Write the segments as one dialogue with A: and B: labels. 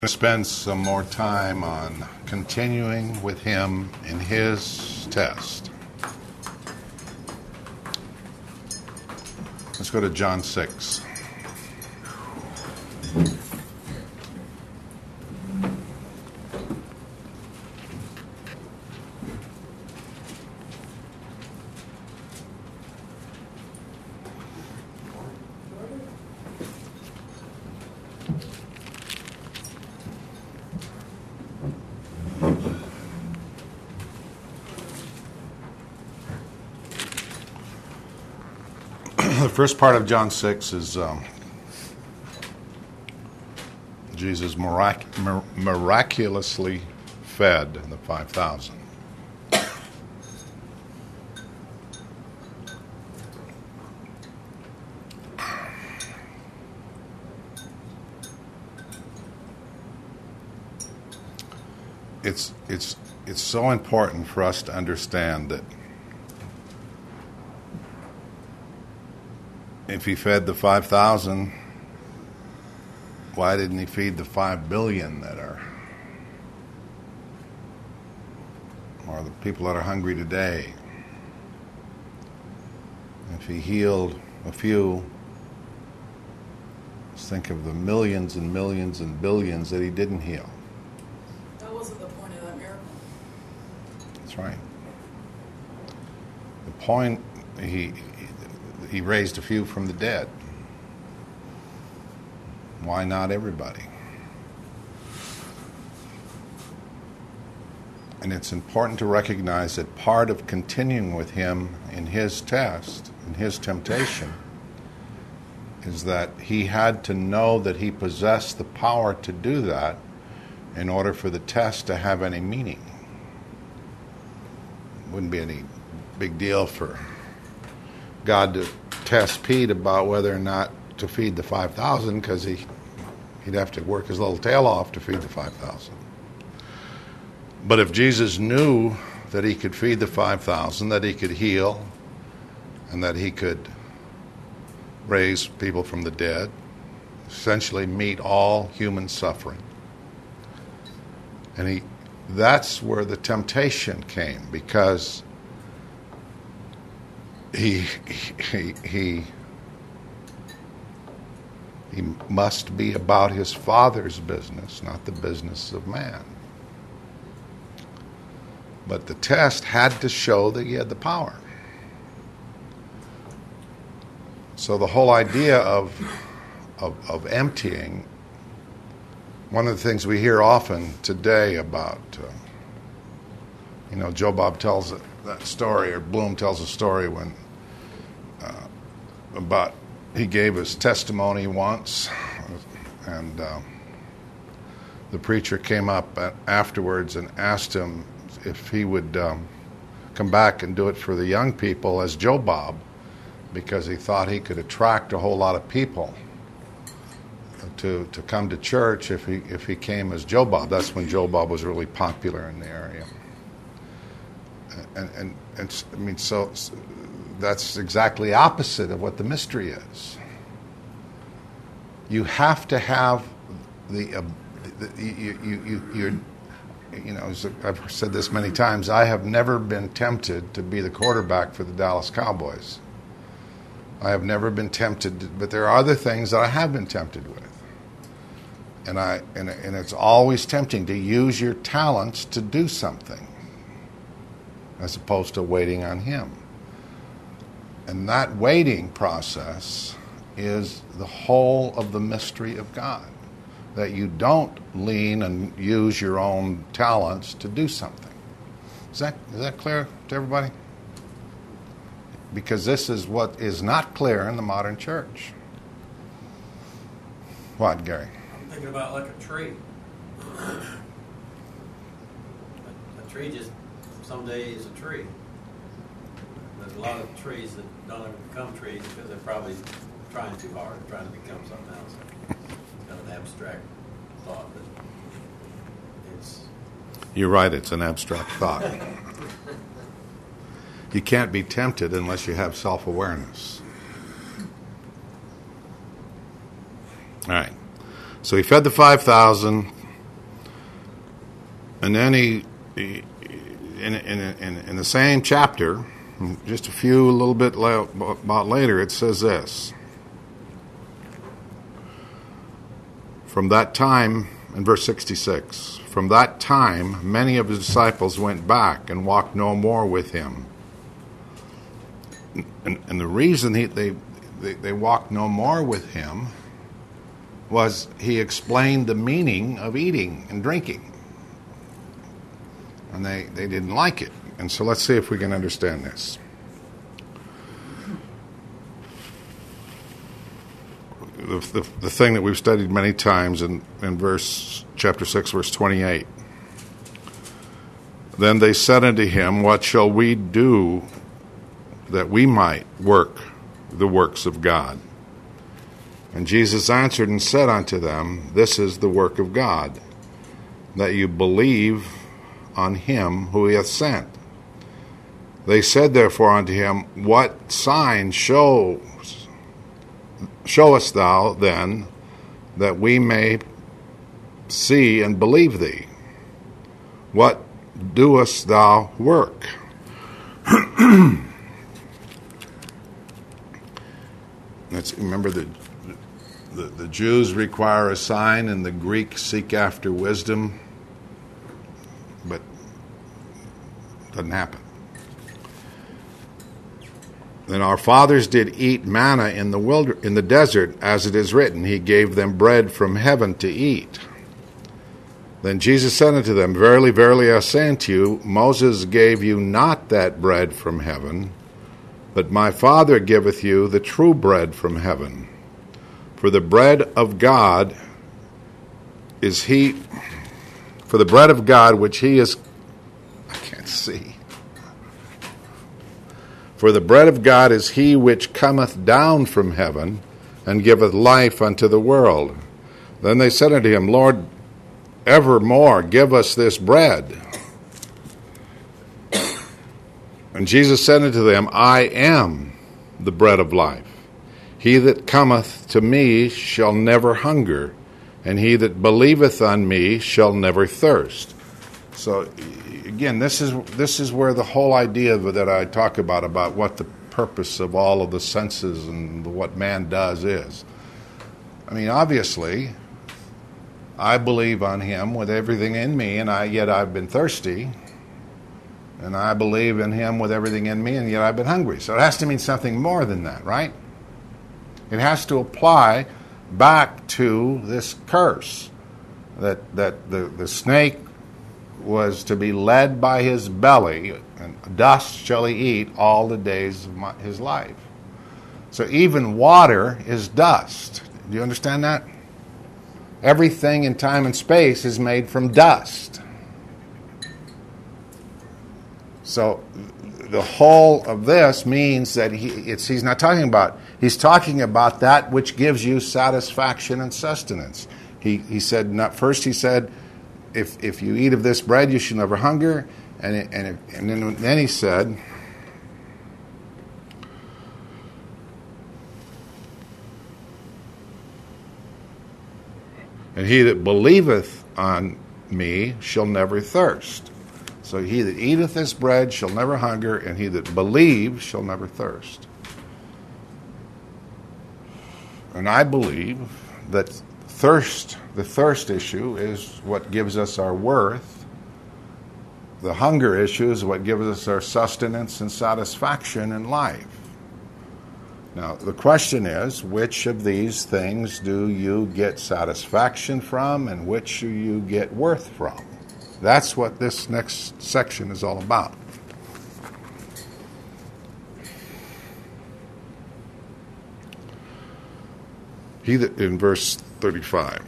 A: Spend some more time on continuing with him in his test. Let's go to John 6. The first part of John 6 is Jesus miraculously fed the 5,000. It's so important for us to understand that if he fed the 5,000, why didn't he feed the 5 billion that are, or the people that are hungry today? If he healed a few, let's think of the millions and millions and billions that he didn't heal.
B: That wasn't the point of that miracle.
A: That's right. The point, he raised a few from the dead. Why not everybody? And it's important to recognize that part of continuing with him in his test, in his temptation, is that he had to know that he possessed the power to do that in order for the test to have any meaning. It wouldn't be any big deal for God to test Pete about whether or not to feed the 5,000, because he'd have to work his little tail off to feed the 5,000. But if Jesus knew that he could feed the 5,000, that he could heal, and that he could raise people from the dead, essentially meet all human suffering, and that's where the temptation came, because he must be about his Father's business, not the business of man. But the test had to show that he had the power. So the whole idea of emptying, one of the things we hear often today about, Joe Bob tells that story, or Bloom tells a story when about he gave his testimony once, and the preacher came up afterwards and asked him if he would come back and do it for the young people as Joe Bob, because he thought he could attract a whole lot of people to come to church if he came as Joe Bob. That's when Joe Bob was really popular in the area. And I mean, so that's exactly opposite of what the mystery is. You have to have I've said this many times, I have never been tempted to be the quarterback for the Dallas Cowboys. I have never been tempted, but there are other things that I have been tempted with. And it's always tempting to use your talents to do something, as opposed to waiting on him. And that waiting process is the whole of the mystery of God, that you don't lean and use your own talents to do something. Is that clear to everybody? Because this is what is not clear in the modern church. What, Gary?
C: I'm thinking about like a tree. A tree just someday is a tree. There's a lot of trees that don't ever become trees because they're probably trying too hard, trying to become something else. It's kind of an abstract thought, but it's...
A: You're right, it's an abstract thought. You can't be tempted unless you have self-awareness. All right. So he fed the 5,000. And then in the same chapter, just a little bit about later, it says this. From that time, in verse 66, from that time many of his disciples went back and walked no more with him. And the reason they walked no more with him was he explained the meaning of eating and drinking. And they didn't like it. And so let's see if we can understand this. The thing that we've studied many times in chapter 6, verse 28. Then they said unto him, what shall we do that we might work the works of God? And Jesus answered and said unto them, this is the work of God, that you believe on him who he hath sent. They said therefore unto him, what sign showest thou then, that we may see and believe thee? What doest thou work? Remember the Jews require a sign and the Greeks seek after wisdom, but it doesn't happen. Then our fathers did eat manna in the desert, as it is written, he gave them bread from heaven to eat. Then Jesus said unto them, verily, verily, I say unto you, Moses gave you not that bread from heaven, but my Father giveth you the true bread from heaven. For the bread of God is he, for the bread of God which he is, I can't see. For the bread of God is he which cometh down from heaven, and giveth life unto the world. Then they said unto him, Lord, evermore give us this bread. And Jesus said unto them, I am the bread of life. He that cometh to me shall never hunger, and he that believeth on me shall never thirst. So again, this is where the whole idea that I talk about what the purpose of all of the senses and what man does is. I mean, obviously, I believe on him with everything in me, and yet I've been thirsty. And I believe in him with everything in me, and yet I've been hungry. So it has to mean something more than that, right? It has to apply back to this curse that the snake was to be led by his belly, and dust shall he eat all the days of his life. So even water is dust. Do you understand that? Everything in time and space is made from dust. So the whole of this means that he's not talking about, he's talking about that which gives you satisfaction and sustenance. He said, first he said, if you eat of this bread, you shall never hunger. And then he said, and he that believeth on me shall never thirst. So he that eateth this bread shall never hunger, and he that believes shall never thirst. And I believe that the thirst issue is what gives us our worth. The hunger issue is what gives us our sustenance and satisfaction in life. Now, the question is, which of these things do you get satisfaction from, and which do you get worth from? That's what this next section is all about. He that, in verse 35.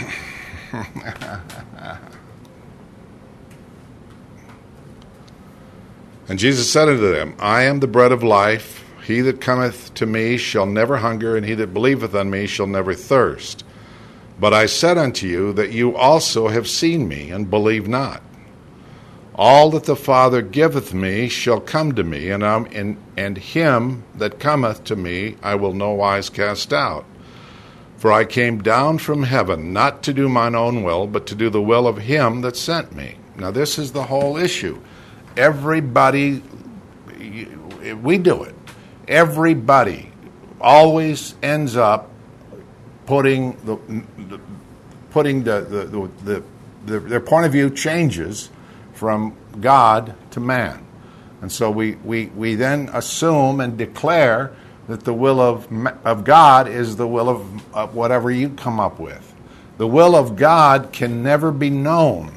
A: And Jesus said unto them, I am the bread of life. He that cometh to me shall never hunger, and he that believeth on me shall never thirst. But I said unto you that you also have seen me, and believe not. All that the Father giveth me shall come to me, and him that cometh to me I will no wise cast out. For I came down from heaven, not to do mine own will, but to do the will of him that sent me. Now, this is the whole issue. Everybody, we do it. Everybody always ends up putting their point of view changes from God to man. And so we then assume and declare that the will of God is the will of whatever you come up with. The will of God can never be known.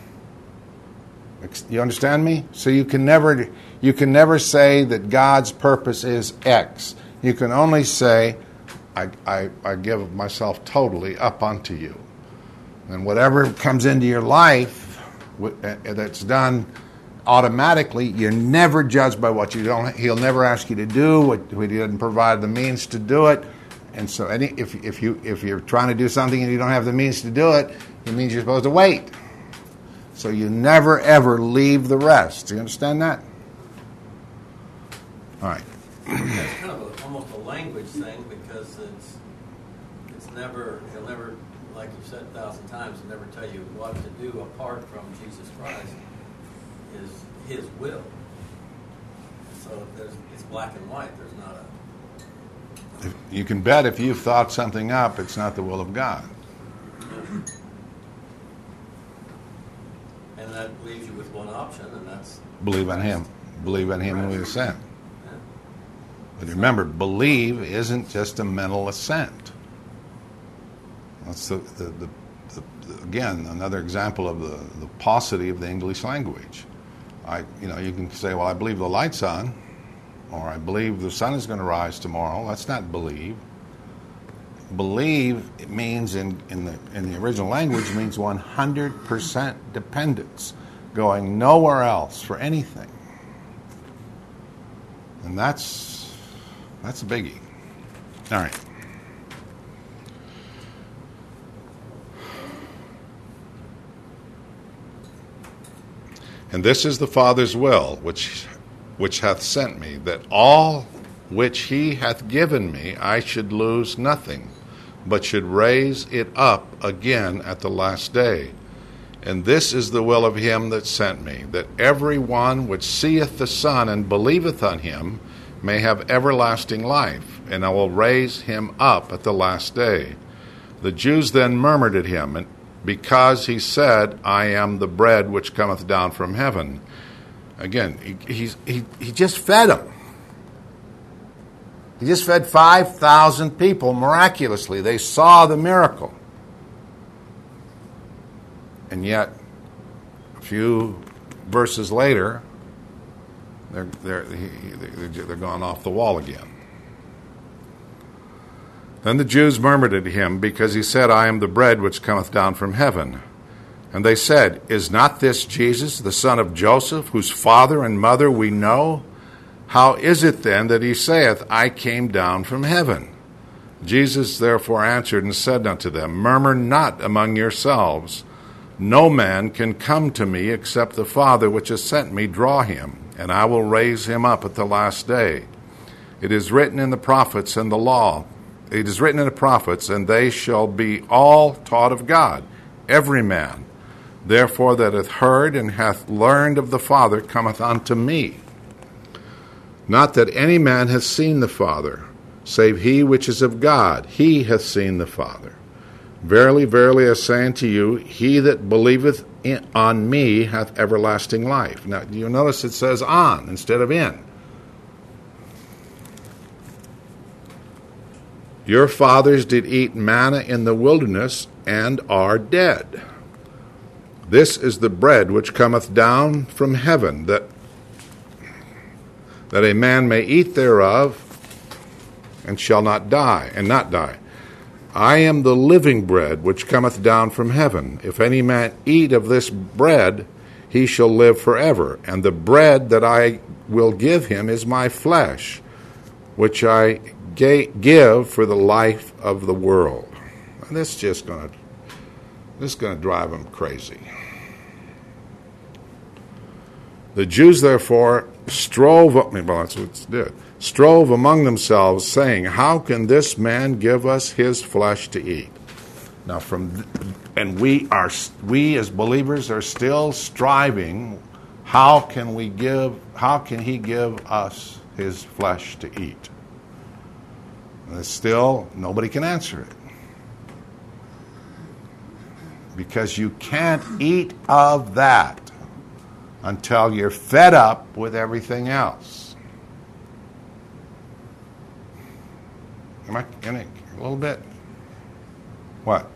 A: You understand me? So you can never say that God's purpose is X. You can only say, I give myself totally up unto you. And whatever comes into your life that's done automatically, you're never judged by what you don't. He'll never ask you to do what he doesn't provide the means to do it. And so, if you're trying to do something and you don't have the means to do it, it means you're supposed to wait. So you never ever leave the rest. Do you understand that? All right.
C: It's kind of almost a language thing, because it's never, he'll never, like you've said 1,000 times, he'll never tell you what to do apart from Jesus Christ is his will. So it's black and white. There's not a...
A: You can bet if you've thought something up, it's not the will of God.
C: And that leaves you with one option, and that's...
A: Believe in him. Believe in him and we assent. But remember, believe isn't just a mental assent. That's again another example of the paucity of the English language. You can say, well, I believe the light's on, or I believe the sun is going to rise tomorrow. That's not believe. Believe, it means in the original language, means 100% dependence, going nowhere else for anything. And that's a biggie. All right. And this is the Father's will, which hath sent me, that all which he hath given me I should lose nothing, but should raise it up again at the last day. And this is the will of him that sent me, that every one which seeth the Son and believeth on him may have everlasting life, and I will raise him up at the last day. The Jews then murmured at him, and because he said, I am the bread which cometh down from heaven. Again, he just fed them. He just fed 5,000 people miraculously. They saw the miracle. And yet, a few verses later, they're gone off the wall again. Then the Jews murmured at him, because he said, I am the bread which cometh down from heaven. And they said, Is not this Jesus, the son of Joseph, whose father and mother we know? How is it then that he saith, I came down from heaven? Jesus therefore answered and said unto them, Murmur not among yourselves. No man can come to me except the Father which has sent me draw him, and I will raise him up at the last day. It is written in the prophets and the law. It is written in the prophets, and they shall be all taught of God, every man. Therefore that hath heard and hath learned of the Father cometh unto me. Not that any man hath seen the Father, save he which is of God. He hath seen the Father. Verily, verily, I say unto you, he that believeth on me hath everlasting life. Now, you'll notice it says on instead of in. Your fathers did eat manna in the wilderness and are dead. This is the bread which cometh down from heaven, that a man may eat thereof and shall not die, I am the living bread which cometh down from heaven. If any man eat of this bread, he shall live forever. And the bread that I will give him is my flesh, which I give for the life of the world. And this is going to drive them crazy. The Jews therefore strove among themselves, saying, How can this man give us his flesh to eat? Now, and we as believers are still striving. How can He give us His flesh to eat? And it's still, nobody can answer it. Because you can't eat of that until you're fed up with everything else. Am I getting a little bit? What?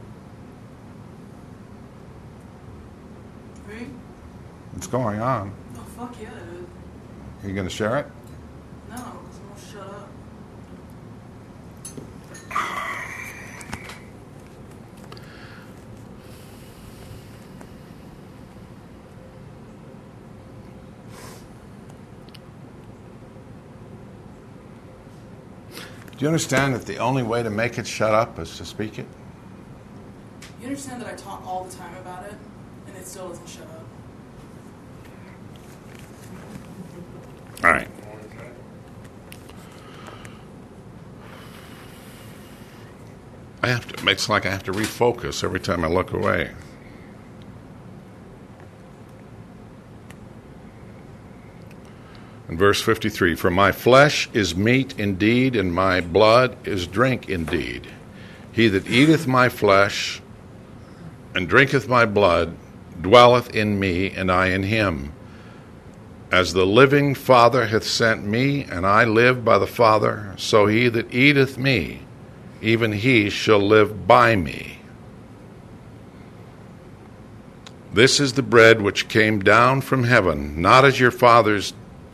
B: Right?
A: What's going on?
B: Oh, fuck yeah, dude.
A: Are you going to share it?
B: No, because I won't shut up.
A: Do you understand that the only way to make it shut up is to speak it?
B: You understand that I talk all the time about it, and it still doesn't shut up.
A: All right. It makes like I have to refocus every time I look away. In verse 53, for my flesh is meat indeed, and my blood is drink indeed. He that eateth my flesh and drinketh my blood dwelleth in me, and I in him. As the living Father hath sent me, and I live by the Father, so he that eateth me, even he shall live by me. This is the bread which came down from heaven, not as your fathers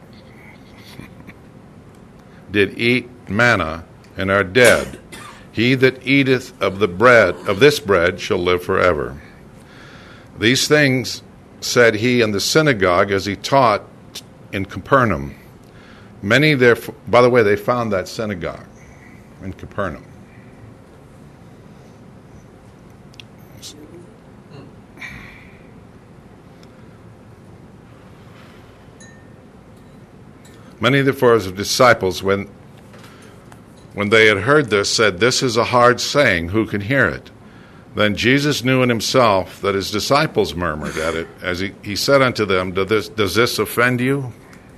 A: did eat manna and are dead. He that eateth of this bread shall live forever. These things said he in the synagogue as he taught in Capernaum. Many therefore, by the way, they found that synagogue in Capernaum. Many therefore of the disciples, when they had heard this, said, this is a hard saying, who can hear it? Then Jesus knew in himself that his disciples murmured at it, as he said unto them, does this offend you?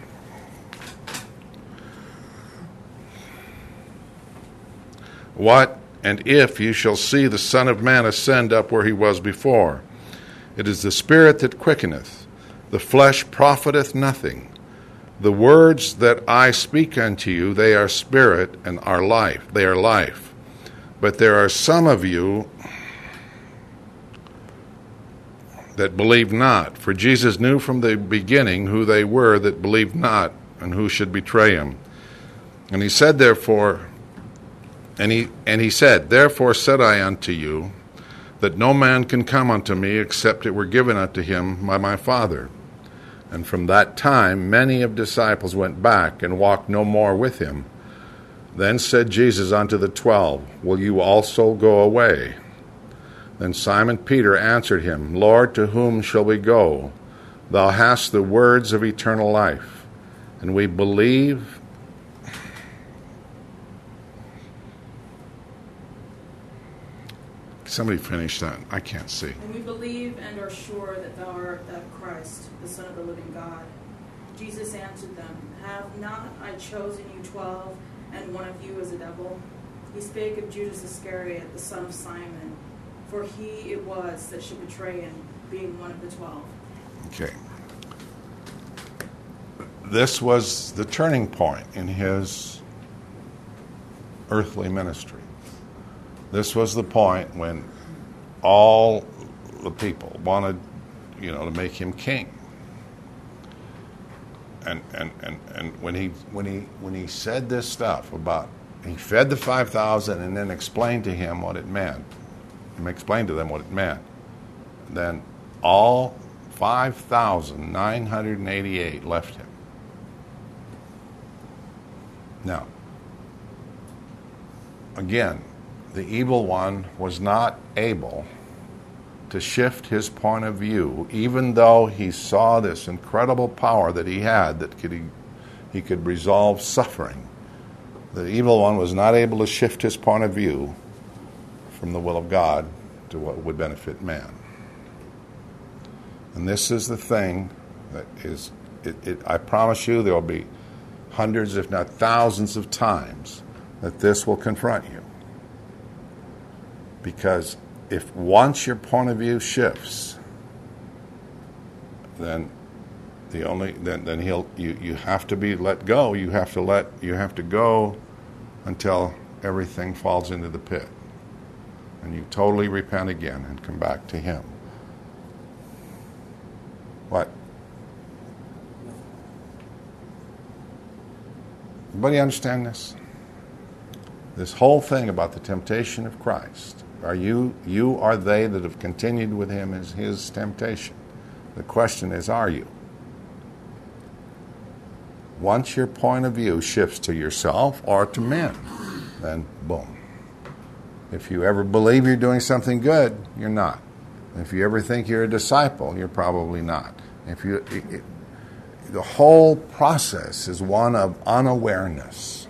A: What, and if you shall see the Son of Man ascend up where he was before? It is the Spirit that quickeneth, the flesh profiteth nothing. The words that I speak unto you, they are spirit and are life. They are life. But there are some of you that believe not. For Jesus knew from the beginning who they were that believed not, and who should betray him. And he said, therefore said I unto you, that no man can come unto me except it were given unto him by my Father. And from that time many of disciples went back and walked no more with him. Then said Jesus unto the 12, will you also go away? Then Simon Peter answered him, Lord, to whom shall we go? Thou hast the words of eternal life, and we believe. Somebody finish that. I can't see.
B: And we believe and are sure that thou art that Christ, the Son of the living God. Jesus answered them, have not I chosen you 12, and one of you is a devil? He spake of Judas Iscariot, the son of Simon, for he it was that should betray him, being one of the 12.
A: Okay. This was the turning point in his earthly ministry. This was the point when all the people wanted, to make him king. And when he said this stuff about, he fed the 5,000 and then explained to him what it meant, and explained to them what it meant, then all 5,988 left him. Now, again, the evil one was not able to shift his point of view, even though he saw this incredible power that he had, that he could resolve suffering. The evil one was not able to shift his point of view from the will of God to what would benefit man. And this is the thing that is, I promise you there will be hundreds, if not thousands of times that this will confront you. Because if once your point of view shifts, then you have to be let go. You have to go until everything falls into the pit. And you totally repent again and come back to him. What? Anybody understand this? This whole thing about the temptation of Christ. You are they that have continued with him as his temptation. The question is, are you? Once your point of view shifts to yourself or to men, then boom. If you ever believe you're doing something good, you're not. If you ever think you're a disciple, you're probably not. The whole process is one of unawareness.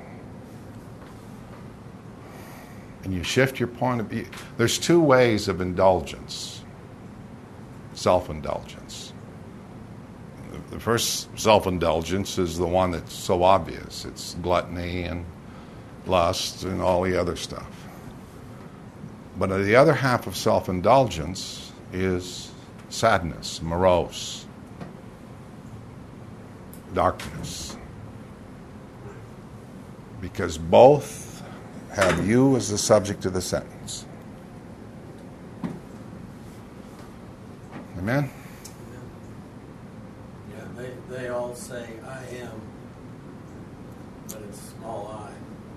A: And you shift your point of view. There's two ways of indulgence, self-indulgence. The first self-indulgence is the one that's so obvious. It's gluttony and lust and all the other stuff. But the other half of self-indulgence is sadness, morose, darkness. Because both have you as the subject of the sentence. Amen?
C: Yeah, they all say, I am, but it's small I.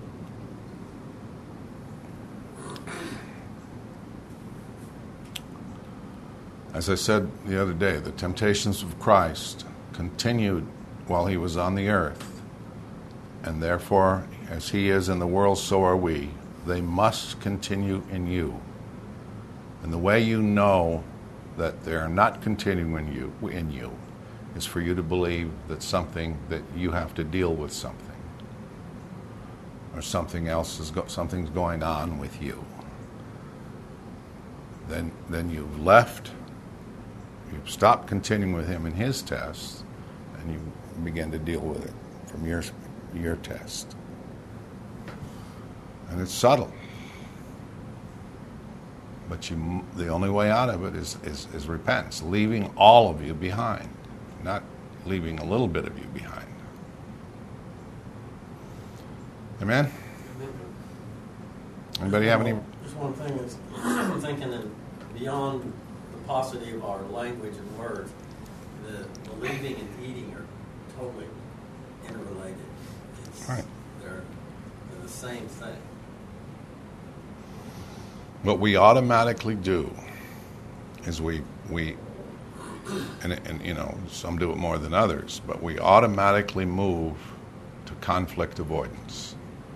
A: As I said the other day, the temptations of Christ continued while he was on the earth. And therefore, as he is in the world, so are we. They must continue in you. And the way you know that they're not continuing in you is for you to believe that you have to deal with something. Or something's going on with you. Then you've left. You stop continuing with him in his test, and you begin to deal with it from your test. And it's subtle. But the only way out of it is repentance, leaving all of you behind, not leaving a little bit of you behind. Amen? Anybody have any?
C: Just one thing is, I'm thinking that beyond the paucity of our language and words, the believing and eating are totally interrelated.
A: Right.
C: They're the same thing.
A: What we automatically do is we and you know, some do it more than others, but we automatically move to conflict avoidance.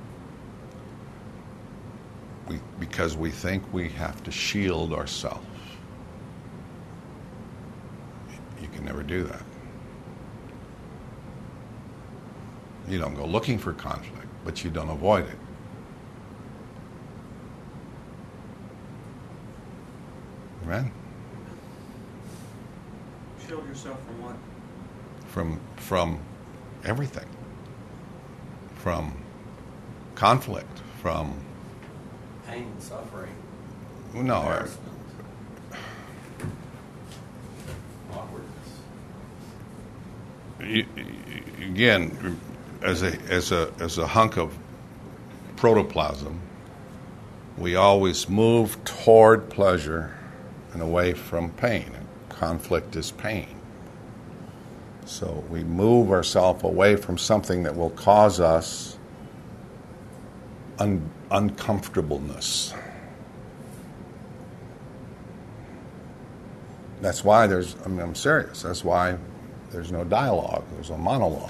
A: Because we think we have to shield ourselves. You can never do that. You don't go looking for conflict, but you don't avoid it. Amen?
D: Shield yourself from what?
A: From everything. From conflict, from
C: Pain, suffering,
A: no,
C: embarrassment, awkwardness.
A: Again, as a hunk of protoplasm, we always move toward pleasure and away from pain. Conflict is pain. So we move ourselves away from something that will cause us uncomfortableness. That's why I'm serious. That's why there's no dialogue. There's a monologue.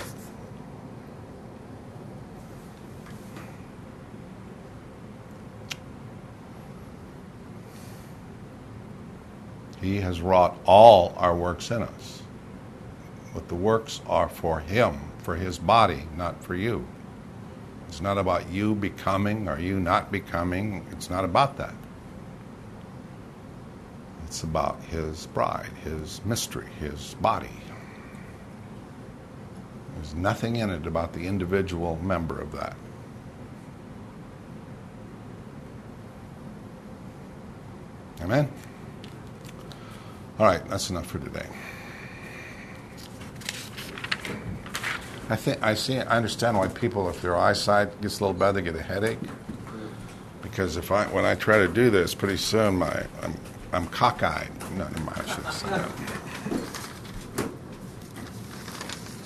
A: He has wrought all our works in us. But the works are for him, for his body, not for you. It's not about you becoming or you not becoming. It's not about that. It's about his bride, his mystery, his body. There's nothing in it about the individual member of that. Amen? All right, that's enough for today. I understand why people, if their eyesight gets a little bad, they get a headache. Because when I try to do this, pretty soon I'm cockeyed. No, never mind, I shouldn't say that.